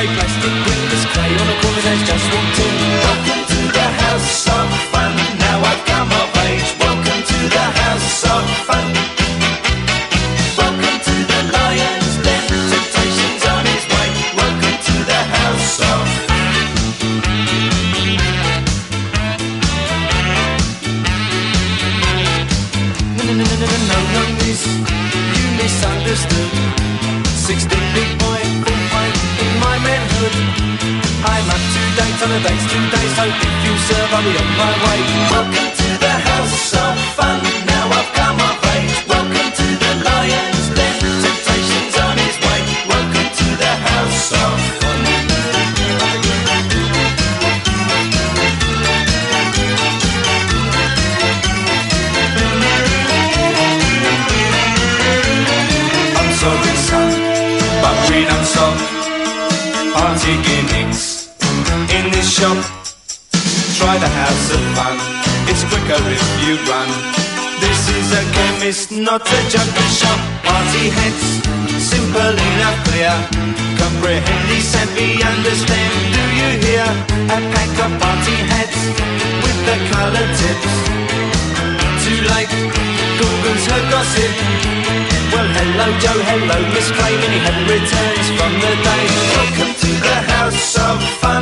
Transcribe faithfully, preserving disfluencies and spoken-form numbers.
grey plastic wingless clay on a corner has just walked in. Welcome to the house of fun. Now I've come of age. Welcome to the house of fun. Welcome to the lion's den. Temptation's on his way. Welcome to the house of No, no, no, no, no, no, no, miss, you misunderstood. Sixteen big boy, full fight in my manhood. I'm up to date on a date's two days, so if you serve, I'll be on my way. Welcome to the house of fun. Now I've come of age. Welcome to the lion's den. Temptation's on his way. Welcome to the house of fun. I'm sorry, son, but we don't stop party gimmicks in this shop. Try the house of fun, it's quicker if you run. This is a chemist, not a jungle shop. Party hats, simple enough, clear. Comprehend these and be understand. Do you hear? A pack of party hats with the colour tips. Too late, Google's her gossip. Well, hello Joe, hello Miss Clay. Many happy returns from the day. Welcome to the house of fun.